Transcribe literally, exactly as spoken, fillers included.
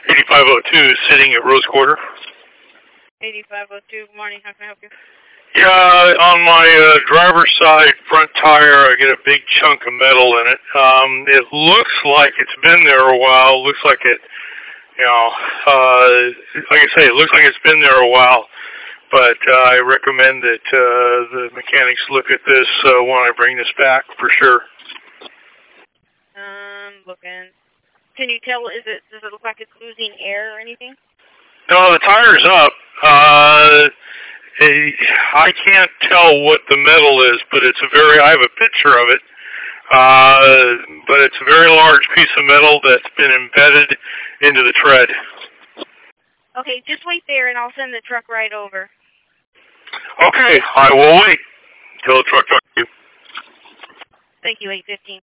eighty-five oh two sitting at Rose Quarter. eighty-five oh two, good morning, how can I help you? Yeah, on my uh, driver's side front tire, I get a big chunk of metal in it. Um, it looks like it's been there a while. Looks like it, you know, uh, like I say, it looks like it's been there a while. But uh, I recommend that uh, the mechanics look at this uh, when I bring this back for sure. Um, looking. Can you tell, is it, does it look like it's losing air or anything? No, the tire's up. Uh, I can't tell what the metal is, but it's a very, I have a picture of it. Uh, but it's a very large piece of metal that's been embedded into the tread. Okay, just wait there and I'll send the truck right over. Okay, I will wait until the truck talks to you. Thank you, eight fifteen.